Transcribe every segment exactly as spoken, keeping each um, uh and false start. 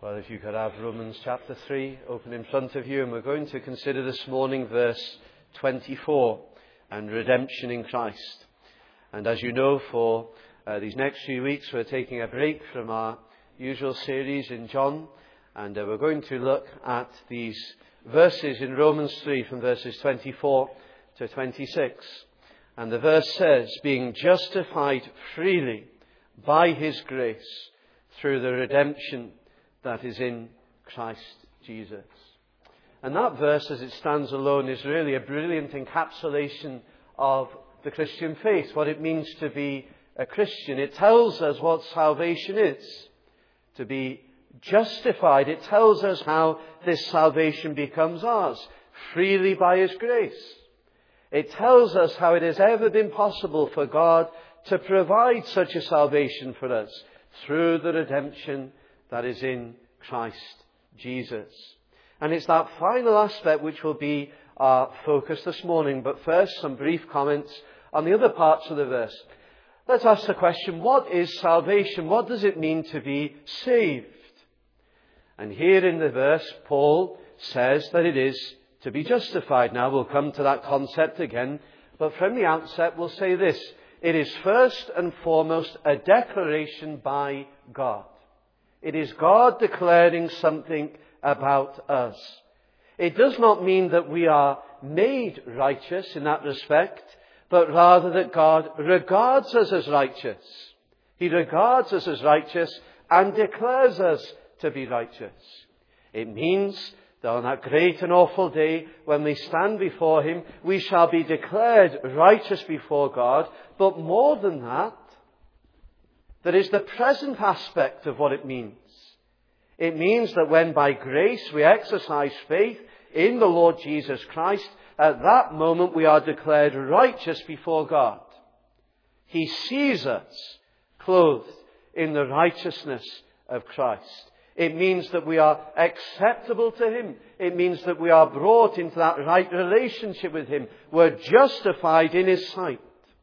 Well, if you could have Romans chapter three open in front of you, and we're going to consider this morning verse twenty-four and redemption in Christ. And as you know, for uh, these next few weeks we're taking a break from our usual series in John, and uh, we're going to look at these verses in Romans three from verses twenty-four to twenty-six. And the verse says, being justified freely by his grace through the redemption that is in Christ Jesus. And that verse, as it stands alone, is really a brilliant encapsulation of the Christian faith, what it means to be a Christian. It tells us what salvation is. To be justified, it tells us how this salvation becomes ours, freely by his grace. It tells us how it has ever been possible for God to provide such a salvation for us through the redemption that is in Christ Jesus. And it's that final aspect which will be our focus this morning. But first, some brief comments on the other parts of the verse. Let's ask the question, what is salvation? What does it mean to be saved? And here in the verse, Paul says that it is to be justified. Now we'll come to that concept again, but from the outset we'll say this. It is first and foremost a declaration by God. It is God declaring something about us. It does not mean that we are made righteous in that respect, but rather that God regards us as righteous. He regards us as righteous and declares us to be righteous. It means that on that great and awful day, when we stand before him, we shall be declared righteous before God. But more than that, there is the present aspect of what it means. It means that when by grace we exercise faith in the Lord Jesus Christ, at that moment we are declared righteous before God. He sees us clothed in the righteousness of Christ. It means that we are acceptable to him. It means that we are brought into that right relationship with him. We're justified in his sight.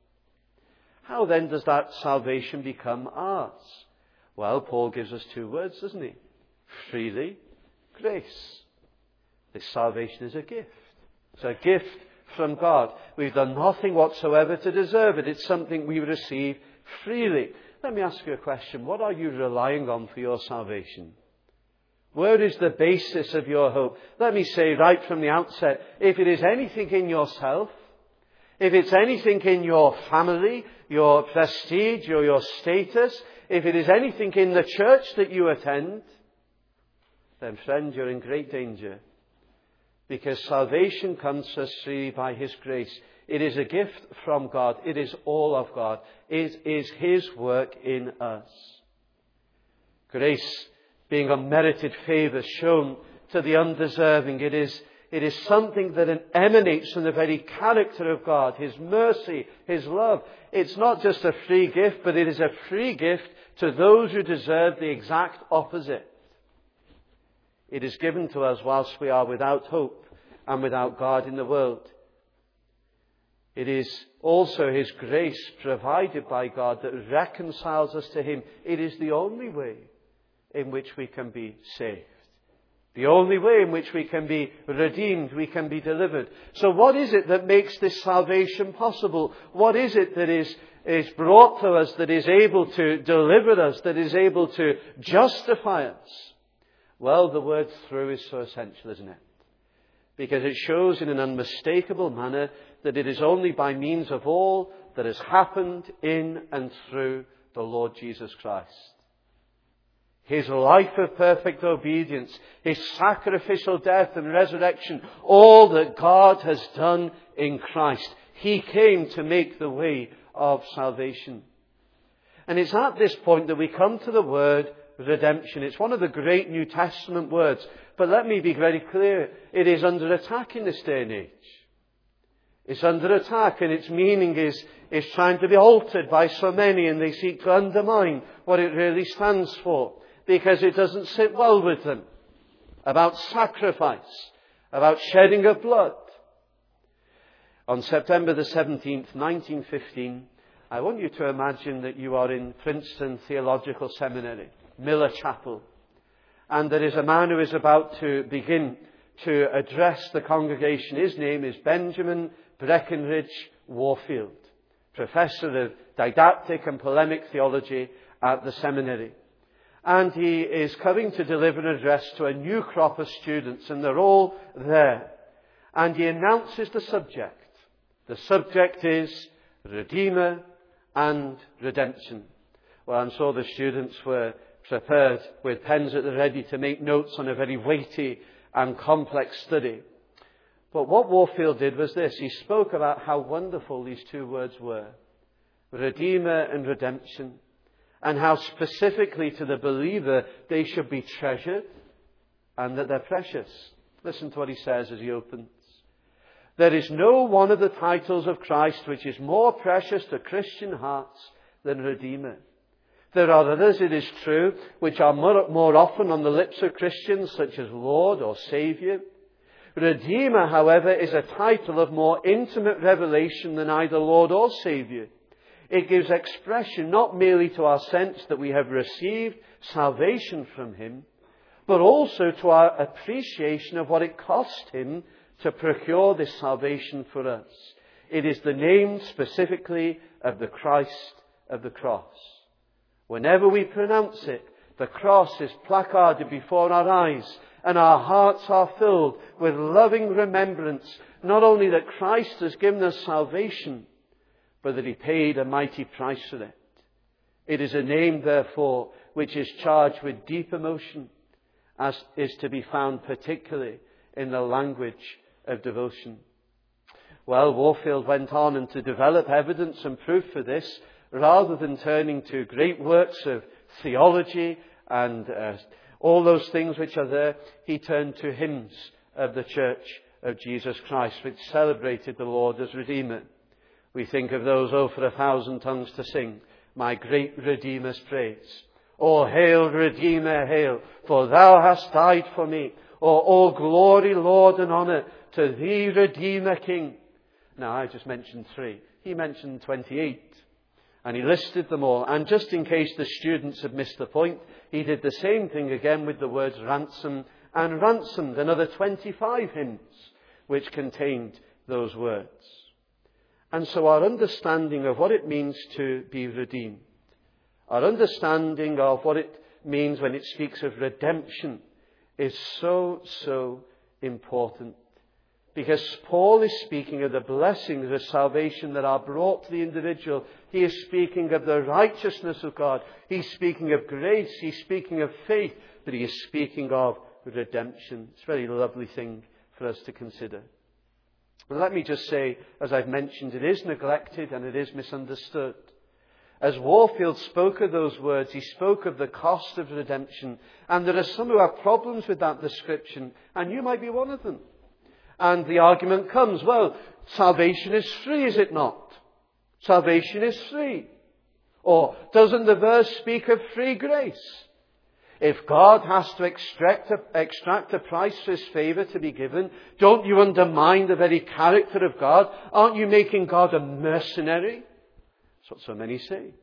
How then does that salvation become ours? Well, Paul gives us two words, doesn't he? Freely, grace. This salvation is a gift. It's a gift from God. We've done nothing whatsoever to deserve it. It's something we receive freely. Let me ask you a question. What are you relying on for your salvation? Where is the basis of your hope? Let me say right from the outset, if it is anything in yourself, if it's anything in your family, your prestige or your status, if it is anything in the church that you attend, then friend, you're in great danger. Because salvation comes to us freely by his grace. It is a gift from God. It is all of God. It is his work in us. Grace being unmerited favour shown to the undeserving. It is, it is something that emanates from the very character of God, his mercy, his love. It's not just a free gift, but it is a free gift to those who deserve the exact opposite. It is given to us whilst we are without hope and without God in the world. It is also his grace provided by God that reconciles us to him. It is the only way in which we can be saved. The only way in which we can be redeemed, we can be delivered. So what is it that makes this salvation possible? What is it that is, is brought to us, that is able to deliver us, that is able to justify us? Well, the word through is so essential, isn't it? Because it shows in an unmistakable manner that it is only by means of all that has happened in and through the Lord Jesus Christ. His life of perfect obedience, his sacrificial death and resurrection, all that God has done in Christ. He came to make the way of salvation. And it's at this point that we come to the word redemption. It's one of the great New Testament words. But let me be very clear. It is under attack in this day and age. It's under attack, and its meaning is, is trying to be altered by so many, and they seek to undermine what it really stands for, because it doesn't sit well with them. About sacrifice, about shedding of blood. On September the seventeenth, nineteen fifteen, I want you to imagine that you are in Princeton Theological Seminary, Miller Chapel. And there is a man who is about to begin to address the congregation. His name is Benjamin Breckenridge Warfield, professor of didactic and polemic theology at the seminary. And he is coming to deliver an address to a new crop of students, and they're all there. And he announces the subject. The subject is Redeemer and Redemption. Well, and so the students were prepared with pens at the ready to make notes on a very weighty and complex study. But what Warfield did was this. He spoke about how wonderful these two words were. Redeemer and Redemption. And how specifically to the believer they should be treasured and that they're precious. Listen to what he says as he opens. There is no one of the titles of Christ which is more precious to Christian hearts than Redeemer. There are others, it is true, which are more, more often on the lips of Christians, such as Lord or Saviour. Redeemer, however, is a title of more intimate revelation than either Lord or Saviour. It gives expression not merely to our sense that we have received salvation from Him, but also to our appreciation of what it cost Him to procure this salvation for us. It is the name specifically of the Christ of the cross. Whenever we pronounce it, the cross is placarded before our eyes, and our hearts are filled with loving remembrance, not only that Christ has given us salvation, but that He paid a mighty price for it. It is a name, therefore, which is charged with deep emotion, as is to be found particularly in the language of devotion. Well, Warfield went on and to develop evidence and proof for this, rather than turning to great works of theology and uh, all those things which are there, he turned to hymns of the Church of Jesus Christ, which celebrated the Lord as Redeemer. We think of those, oh, for a thousand tongues to sing, my great Redeemer's praise. Oh, hail, Redeemer, hail, for thou hast died for me. Oh, all glory, Lord, and honour to thee, Redeemer King. Now, I just mentioned three. He mentioned twenty-eight. And he listed them all. And just in case the students had missed the point, he did the same thing again with the words ransom and ransomed. Another twenty-five hymns which contained those words. And so our understanding of what it means to be redeemed, our understanding of what it means when it speaks of redemption is so, so important. Because Paul is speaking of the blessings of salvation that are brought to the individual. He is speaking of the righteousness of God. He's speaking of grace. He's speaking of faith. But he is speaking of redemption. It's a very lovely thing for us to consider. And let me just say, as I've mentioned, it is neglected and it is misunderstood. As Warfield spoke of those words, he spoke of the cost of redemption. And there are some who have problems with that description. And you might be one of them. And the argument comes, well, salvation is free, is it not? Salvation is free. Or doesn't the verse speak of free grace? If God has to extract a, extract a price for His favour to be given, don't you undermine the very character of God? Aren't you making God a mercenary? That's what so many say.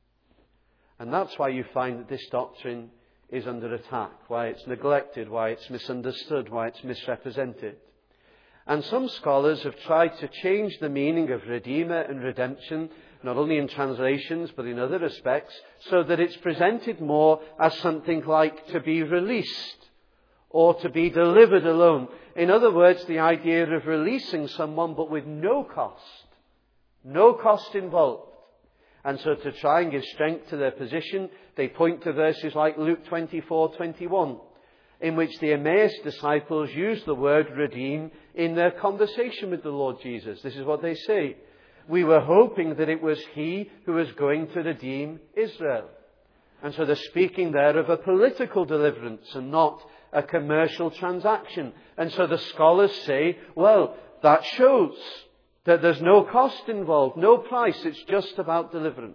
And that's why you find that this doctrine is under attack, why it's neglected, why it's misunderstood, why it's misrepresented. And some scholars have tried to change the meaning of Redeemer and redemption, not only in translations but in other respects, so that it's presented more as something like to be released or to be delivered alone. In other words, the idea of releasing someone but with no cost. No cost involved. And so to try and give strength to their position, they point to verses like Luke twenty-four twenty-one. In which the Emmaus disciples use the word redeem in their conversation with the Lord Jesus. This is what they say. We were hoping that it was He who was going to redeem Israel. And so they're speaking there of a political deliverance and not a commercial transaction. And so the scholars say, well, that shows that there's no cost involved, no price, it's just about deliverance.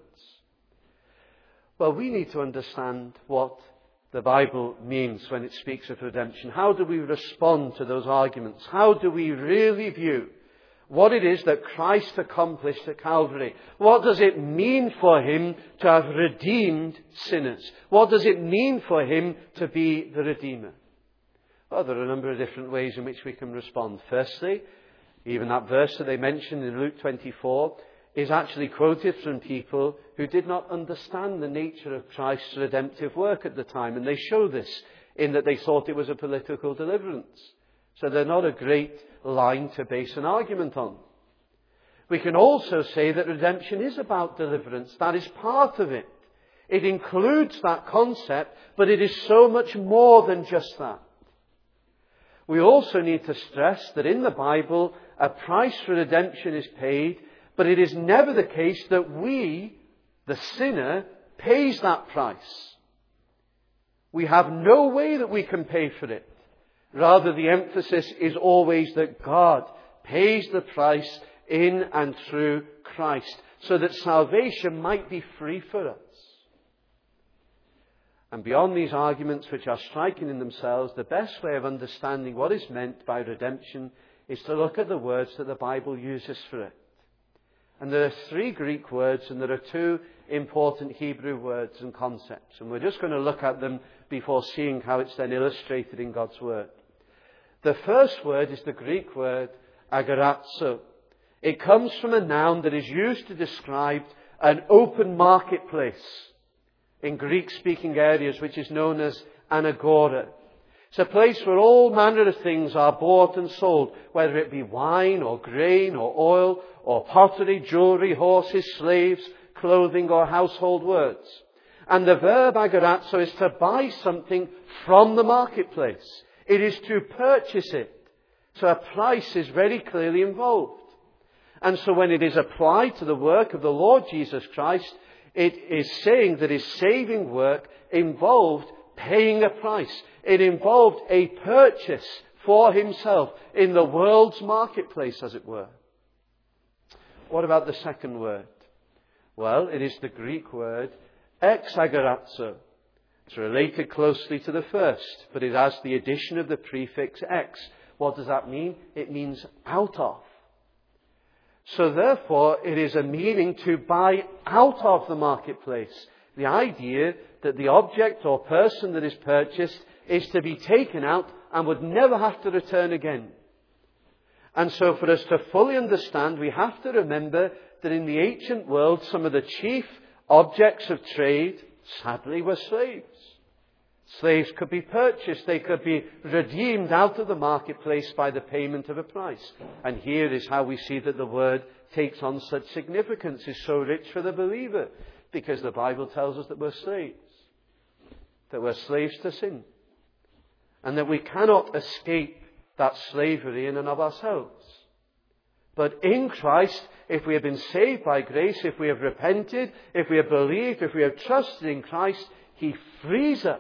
Well, we need to understand what the Bible means when it speaks of redemption. How do we respond to those arguments? How do we really view what it is that Christ accomplished at Calvary. What does it mean for him to have redeemed sinners? What does it mean for him to be the Redeemer? Well, there are a number of different ways in which we can respond. Firstly, even that verse that they mentioned in Luke twenty-four is actually quoted from people who did not understand the nature of Christ's redemptive work at the time. And they show this in that they thought it was a political deliverance. So they're not a great line to base an argument on. We can also say that redemption is about deliverance. That is part of it. It includes that concept, but it is so much more than just that. We also need to stress that in the Bible, a price for redemption is paid, but it is never the case that we, the sinner, pays that price. We have no way that we can pay for it. Rather, the emphasis is always that God pays the price in and through Christ, so that salvation might be free for us. And beyond these arguments, which are striking in themselves, the best way of understanding what is meant by redemption is to look at the words that the Bible uses for it. And there are three Greek words and there are two important Hebrew words and concepts. And we're just going to look at them before seeing how it's then illustrated in God's Word. The first word is the Greek word agorazo. It comes from a noun that is used to describe an open marketplace in Greek-speaking areas, which is known as an agora. It's a place where all manner of things are bought and sold, whether it be wine or grain or oil or pottery, jewellery, horses, slaves, clothing or household words. And the verb agorazo is to buy something from the marketplace. It is to purchase it. So a price is very clearly involved. And so when it is applied to the work of the Lord Jesus Christ, it is saying that his saving work involved paying a price. It involved a purchase for himself in the world's marketplace, as it were. What about the second word? Well, it is the Greek word exagorazo. It's related closely to the first, but it has the addition of the prefix ex. What does that mean? It means out of. So therefore, it is a meaning to buy out of the marketplace. The idea that the object or person that is purchased is to be taken out and would never have to return again. And so for us to fully understand, we have to remember that in the ancient world, some of the chief objects of trade, sadly, were slaves. Slaves could be purchased. They could be redeemed out of the marketplace by the payment of a price. And here is how we see that the word takes on such significance, is so rich for the believer. Because the Bible tells us that we're slaves. That we're slaves to sin. And that we cannot escape that slavery in and of ourselves. But in Christ, if we have been saved by grace, if we have repented, if we have believed, if we have trusted in Christ, he frees us.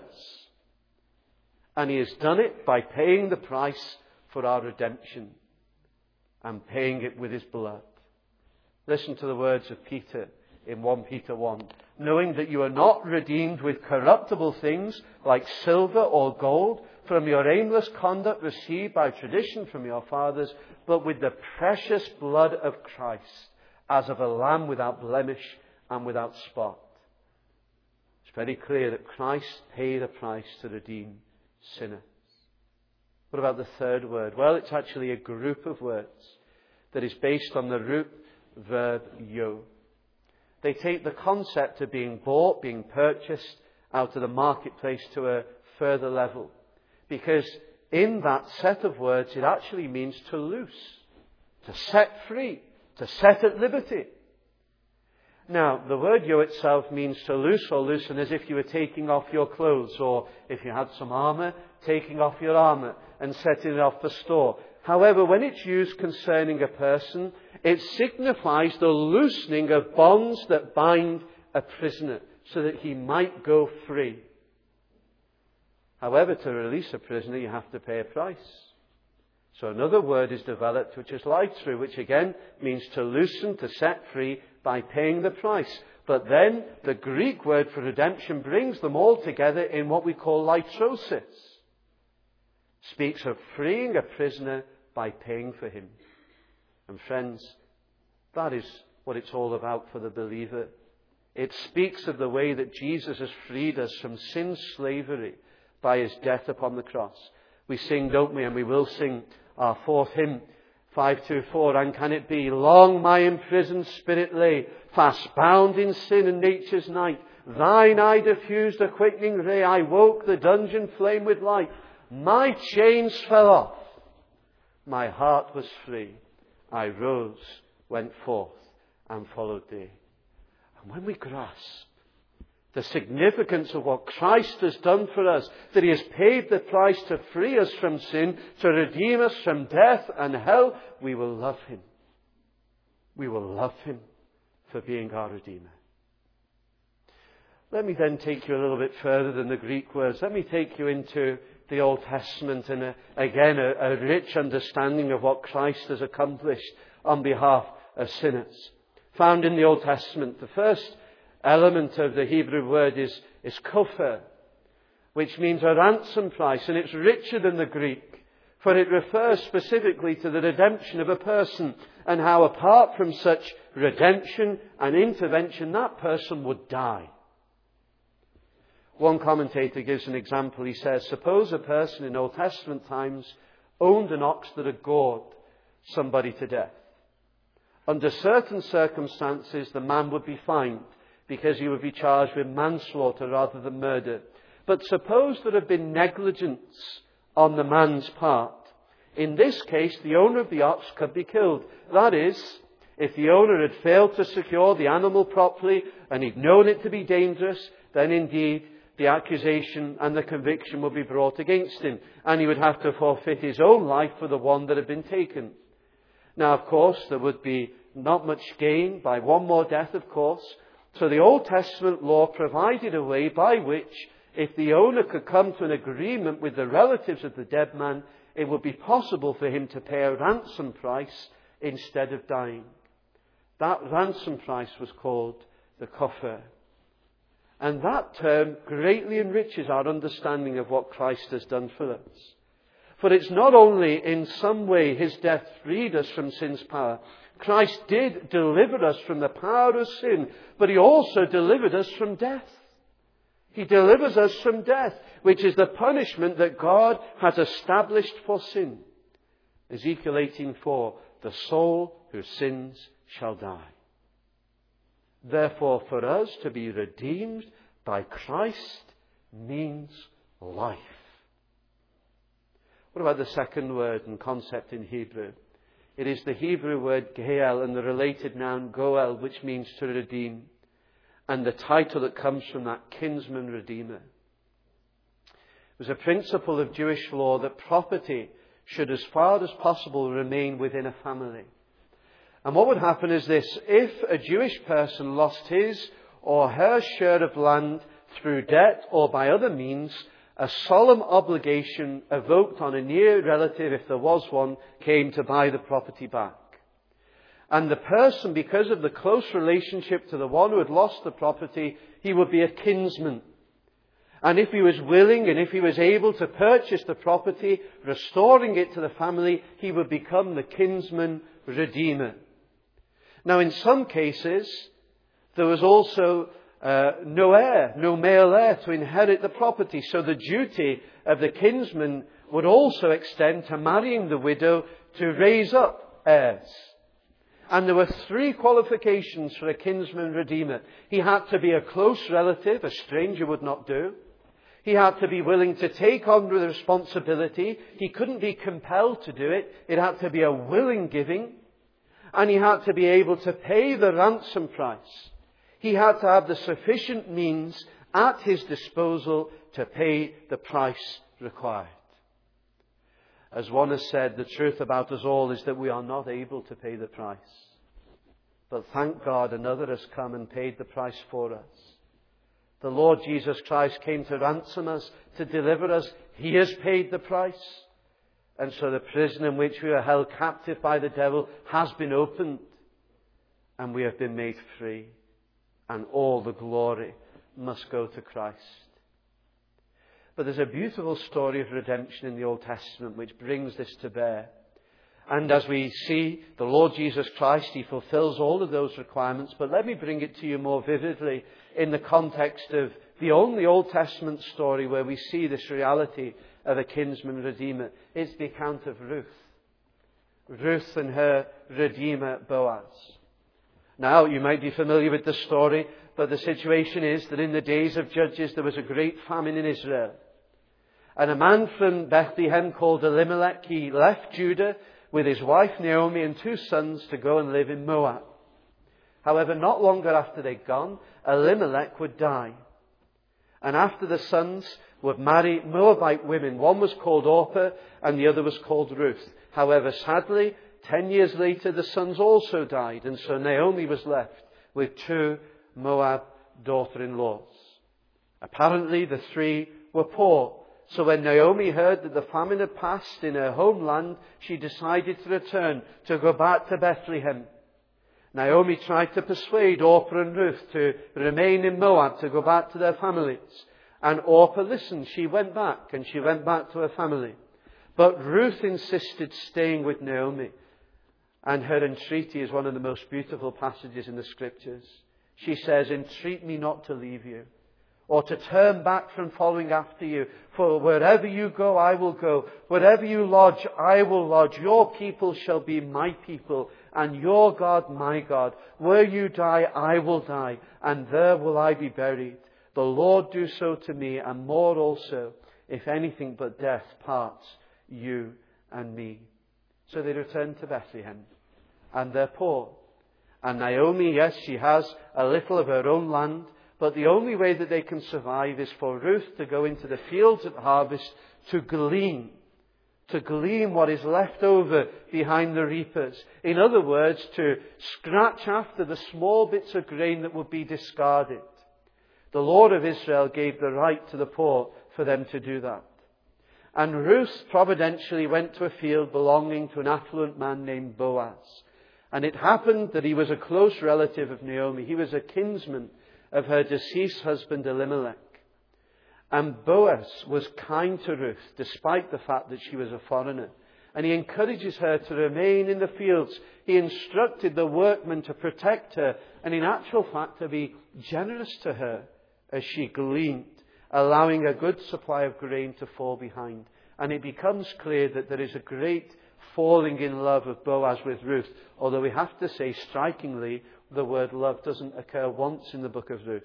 And he has done it by paying the price for our redemption. And paying it with his blood. Listen to the words of Peter in First Peter one. Knowing that you are not redeemed with corruptible things like silver or gold from your aimless conduct received by tradition from your fathers, but with the precious blood of Christ, as of a lamb without blemish and without spot. It's very clear that Christ paid a price to redeem sinners. What about the third word? Well, it's actually a group of words that is based on the root verb yo. They take the concept of being bought, being purchased out of the marketplace to a further level. Because in that set of words, it actually means to loose, to set free, to set at liberty. Now, the word yo itself means to loose or loosen, as if you were taking off your clothes, or if you had some armour, taking off your armour and setting it off for store. However, when it's used concerning a person, it signifies the loosening of bonds that bind a prisoner, so that he might go free. However, to release a prisoner, you have to pay a price. So another word is developed, which is litru, which again means to loosen, to set free by paying the price. But then the Greek word for redemption brings them all together in what we call litrosis. Speaks of freeing a prisoner by paying for him. And friends, that is what it's all about for the believer. It speaks of the way that Jesus has freed us from sin's slavery by his death upon the cross. We sing, don't we? And we will sing our fourth hymn, five two four. And can it be, long my imprisoned spirit lay, fast bound in sin and nature's night. Thine eye diffused a quickening ray. I woke the dungeon flame with light. My chains fell off. My heart was free. I rose, went forth, and followed thee. And when we grasp the significance of what Christ has done for us, that he has paid the price to free us from sin, to redeem us from death and hell, we will love him. We will love him for being our Redeemer. Let me then take you a little bit further than the Greek words. Let me take you into the Old Testament and a, again a, a rich understanding of what Christ has accomplished on behalf of sinners. Found in the Old Testament, the first element of the Hebrew word is, is kopher, which means a ransom price, and it's richer than the Greek, for it refers specifically to the redemption of a person and how apart from such redemption and intervention, that person would die. One commentator gives an example. He says, suppose a person in Old Testament times owned an ox that had gored somebody to death. Under certain circumstances, the man would be fined because he would be charged with manslaughter rather than murder. But suppose there had been negligence on the man's part. In this case, the owner of the ox could be killed. That is, if the owner had failed to secure the animal properly and he'd known it to be dangerous, then indeed the accusation and the conviction would be brought against him, and he would have to forfeit his own life for the one that had been taken. Now, of course, there would be not much gain by one more death, of course. So the Old Testament law provided a way by which, if the owner could come to an agreement with the relatives of the dead man, it would be possible for him to pay a ransom price instead of dying. That ransom price was called the kopher. And that term greatly enriches our understanding of what Christ has done for us. For it's not only in some way his death freed us from sin's power. Christ did deliver us from the power of sin, but he also delivered us from death. He delivers us from death, which is the punishment that God has established for sin. Ezekiel eighteen four, the soul who sins shall die. Therefore, for us to be redeemed by Christ means life. What about the second word and concept in Hebrew? It is the Hebrew word Gael and the related noun Goel, which means to redeem, and the title that comes from that, kinsman redeemer. It was a principle of Jewish law that property should, as far as possible, remain within a family. And what would happen is this: if a Jewish person lost his or her share of land through debt or by other means, a solemn obligation evoked on a near relative, if there was one, came to buy the property back. And the person, because of the close relationship to the one who had lost the property, he would be a kinsman. And if he was willing and if he was able to purchase the property, restoring it to the family, he would become the kinsman redeemer. Now, in some cases, there was also uh, no heir, no male heir to inherit the property. So the duty of the kinsman would also extend to marrying the widow to raise up heirs. And there were three qualifications for a kinsman redeemer. He had to be a close relative, a stranger would not do. He had to be willing to take on the responsibility. He couldn't be compelled to do it. It had to be a willing giving. And he had to be able to pay the ransom price. He had to have the sufficient means at his disposal to pay the price required. As one has said, the truth about us all is that we are not able to pay the price. But thank God, another has come and paid the price for us. The Lord Jesus Christ came to ransom us, to deliver us. He has paid the price. And so the prison in which we were held captive by the devil has been opened. And we have been made free. And all the glory must go to Christ. But there's a beautiful story of redemption in the Old Testament which brings this to bear. And as we see the Lord Jesus Christ, he fulfills all of those requirements. But let me bring it to you more vividly in the context of the only Old Testament story where we see this reality of a kinsman redeemer. It's the account of Ruth. Ruth and her redeemer Boaz. Now, you might be familiar with the story, but the situation is that in the days of Judges there was a great famine in Israel. And a man from Bethlehem called Elimelech, he left Judah with his wife Naomi and two sons to go and live in Moab. However, not longer after they'd gone, Elimelech would die. And after the sons would marry Moabite women, one was called Orpah and the other was called Ruth. However, sadly, ten years later the sons also died, and so Naomi was left with two Moab daughter-in-laws. Apparently the three were poor. So when Naomi heard that the famine had passed in her homeland, she decided to return, to go back to Bethlehem. Naomi tried to persuade Orpah and Ruth to remain in Moab, to go back to their families. And Orpah listened. She went back, and she went back to her family. But Ruth insisted staying with Naomi. And her entreaty is one of the most beautiful passages in the Scriptures. She says, "Entreat me not to leave you, or to turn back from following after you. For wherever you go, I will go. Wherever you lodge, I will lodge. Your people shall be my people, and your God my God. Where you die, I will die, and there will I be buried. The Lord do so to me, and more also, if anything but death parts you and me." So they return to Bethlehem, and they're poor. And Naomi, yes, she has a little of her own land, but the only way that they can survive is for Ruth to go into the fields at harvest to glean, to glean what is left over behind the reapers. In other words, to scratch after the small bits of grain that would be discarded. The Lord of Israel gave the right to the poor for them to do that. And Ruth providentially went to a field belonging to an affluent man named Boaz. And it happened that he was a close relative of Naomi. He was a kinsman of her deceased husband Elimelech. And Boaz was kind to Ruth, despite the fact that she was a foreigner. And he encourages her to remain in the fields. He instructed the workmen to protect her, and in actual fact to be generous to her as she gleaned, allowing a good supply of grain to fall behind. And it becomes clear that there is a great falling in love of Boaz with Ruth, although we have to say, strikingly, the word love doesn't occur once in the book of Ruth.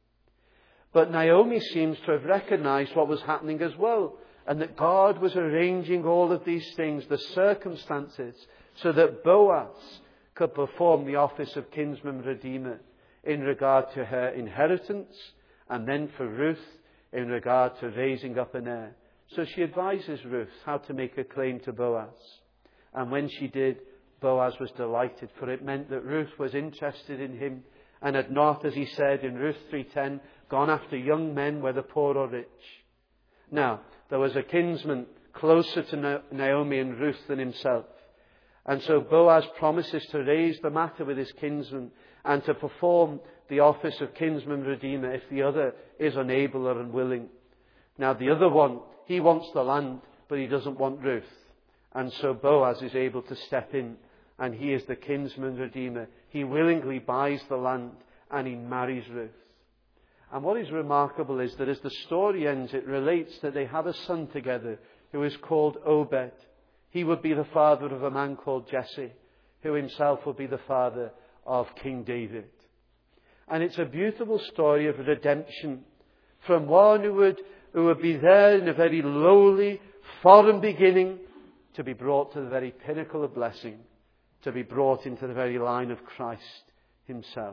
But Naomi seems to have recognized what was happening as well, and that God was arranging all of these things, the circumstances, so that Boaz could perform the office of kinsman redeemer in regard to her inheritance, and then for Ruth in regard to raising up an heir. So she advises Ruth how to make a claim to Boaz. And when she did, Boaz was delighted, for it meant that Ruth was interested in him and had not, as he said in Ruth three ten, gone after young men, whether poor or rich. Now, there was a kinsman closer to Naomi and Ruth than himself. And so Boaz promises to raise the matter with his kinsman and to perform the office of kinsman redeemer if the other is unable or unwilling. Now, the other one, he wants the land, but he doesn't want Ruth. And so Boaz is able to step in, and he is the kinsman redeemer. He willingly buys the land, and he marries Ruth. And what is remarkable is that as the story ends, it relates that they have a son together who is called Obed. He would be the father of a man called Jesse, who himself will be the father of King David. And it's a beautiful story of redemption from one who would, who would be there in a very lowly, foreign beginning, to be brought to the very pinnacle of blessing, to be brought into the very line of Christ himself.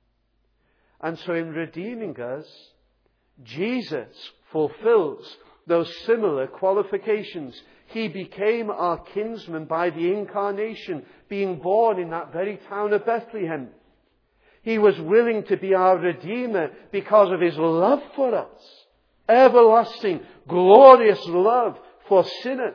And so in redeeming us, Jesus fulfills those similar qualifications. He became our kinsman by the incarnation, being born in that very town of Bethlehem. He was willing to be our Redeemer because of his love for us. Everlasting, glorious love for sinners.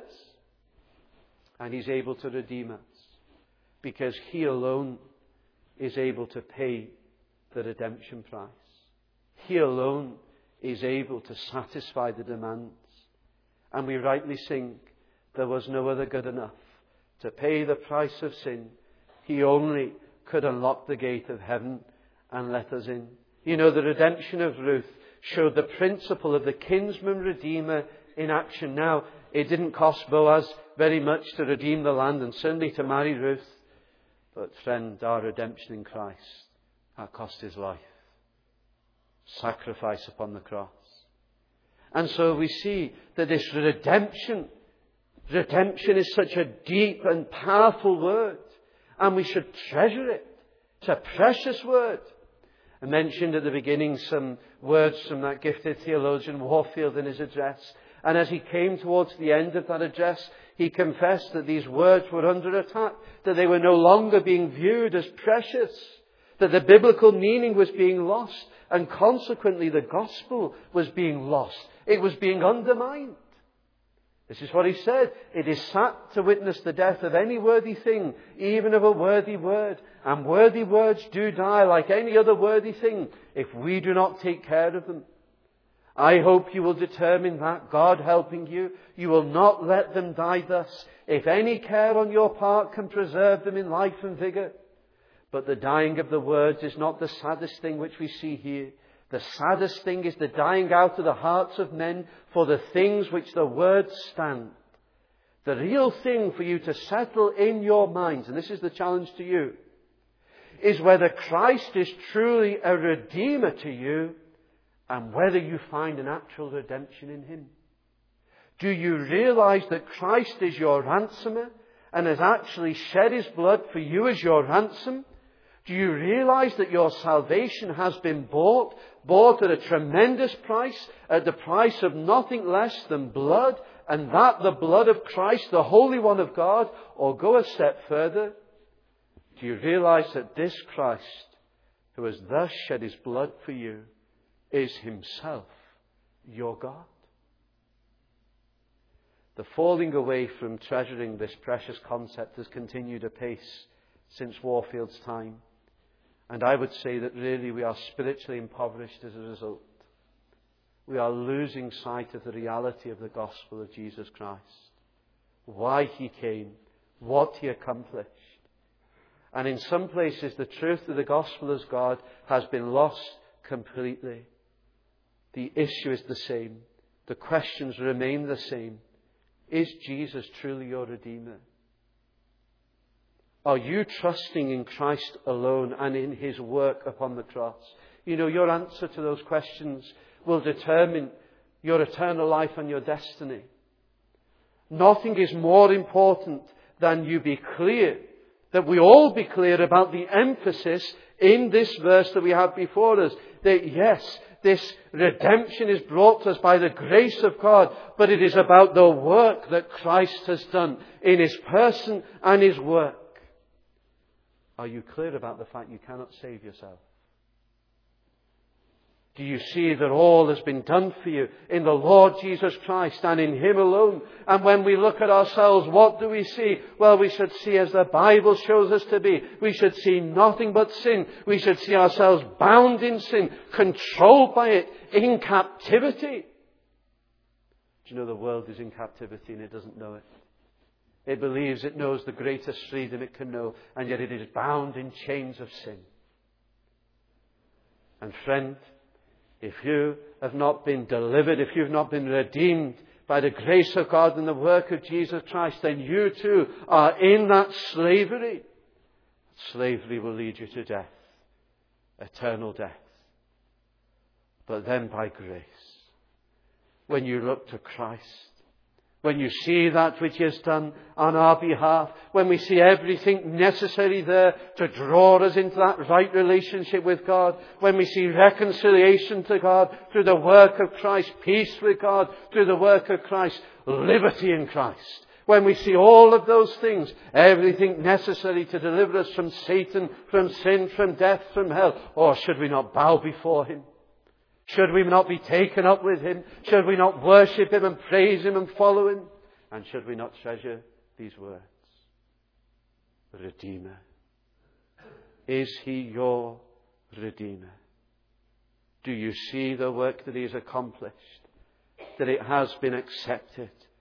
And he's able to redeem us because he alone is able to pay the redemption price. He alone is able to satisfy the demands. And we rightly sing, there was no other good enough to pay the price of sin. He only could unlock the gate of heaven and let us in. You know, the redemption of Ruth showed the principle of the kinsman redeemer in action. Now, it didn't cost Boaz very much to redeem the land and certainly to marry Ruth. But friend, our redemption in Christ, that cost his life. Sacrifice upon the cross. And so we see that this redemption, redemption is such a deep and powerful word. And we should treasure it. It's a precious word. I mentioned at the beginning some words from that gifted theologian Warfield in his address. And as he came towards the end of that address, he confessed that these words were under attack, that they were no longer being viewed as precious, that the biblical meaning was being lost, and consequently the gospel was being lost. It was being undermined. This is what he said. It is sat to witness the death of any worthy thing, even of a worthy word. And worthy words do die like any other worthy thing if we do not take care of them. I hope you will determine that, God helping you, you will not let them die thus, if any care on your part can preserve them in life and vigour. But the dying of the words is not the saddest thing which we see here. The saddest thing is the dying out of the hearts of men for the things which the words stand. The real thing for you to settle in your minds, and this is the challenge to you, is whether Christ is truly a redeemer to you and whether you find an actual redemption in him. Do you realize that Christ is your ransomer and has actually shed his blood for you as your ransom? Do you realize that your salvation has been bought, bought at a tremendous price, at the price of nothing less than blood, and that the blood of Christ, the Holy One of God? Or go a step further, do you realize that this Christ, who has thus shed his blood for you, is himself your God? The falling away from treasuring this precious concept has continued apace since Warfield's time. And I would say that really we are spiritually impoverished as a result. We are losing sight of the reality of the gospel of Jesus Christ. Why he came, what he accomplished. And in some places the truth of the gospel as God has been lost completely. The issue is the same. The questions remain the same. Is Jesus truly your Redeemer? Are you trusting in Christ alone and in his work upon the cross? You know, your answer to those questions will determine your eternal life and your destiny. Nothing is more important than you be clear, that we all be clear about the emphasis in this verse that we have before us. That yes, this redemption is brought to us by the grace of God, but it is about the work that Christ has done in his person and his work. Are you clear about the fact you cannot save yourself? Do you see that all has been done for you in the Lord Jesus Christ and in him alone? And when we look at ourselves, what do we see? Well, we should see as the Bible shows us to be. We should see nothing but sin. We should see ourselves bound in sin, controlled by it, in captivity. Do you know the world is in captivity and it doesn't know it? It believes it knows the greatest freedom it can know, and yet it is bound in chains of sin. And friend, if you have not been delivered, if you've not been redeemed by the grace of God and the work of Jesus Christ, then you too are in that slavery. Slavery will lead you to death, eternal death. But then by grace, when you look to Christ, when you see that which He has done on our behalf, when we see everything necessary there to draw us into that right relationship with God, when we see reconciliation to God through the work of Christ, peace with God through the work of Christ, liberty in Christ, when we see all of those things, everything necessary to deliver us from Satan, from sin, from death, from hell, or should we not bow before Him? Should we not be taken up with Him? Should we not worship Him and praise Him and follow Him? And should we not treasure these words? Redeemer. Is He your Redeemer? Do you see the work that He has accomplished? That it has been accepted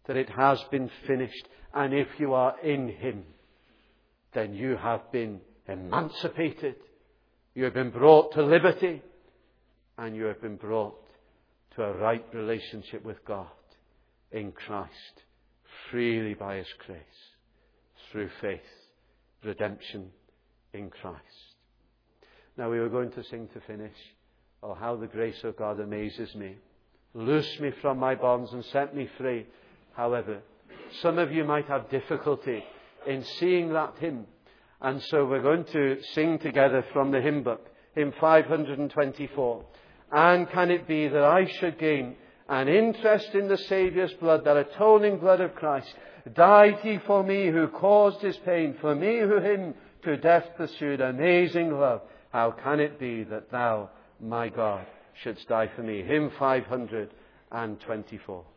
that it has been finished. And if you are in Him, then you have been emancipated. You have been brought to liberty. And you have been brought to a right relationship with God in Christ, freely by His grace, through faith, redemption in Christ. Now we were going to sing to finish, "Oh, how the grace of God amazes me. Loose me from my bonds and set me free." However, some of you might have difficulty in seeing that hymn. And so we're going to sing together from the hymn book, hymn five hundred twenty-four. "And can it be that I should gain an interest in the Saviour's blood, that atoning blood of Christ? Died He for me who caused His pain, for me who Him to death pursued. Amazing love, how can it be that Thou, my God, shouldst die for me?" Hymn five hundred twenty-four.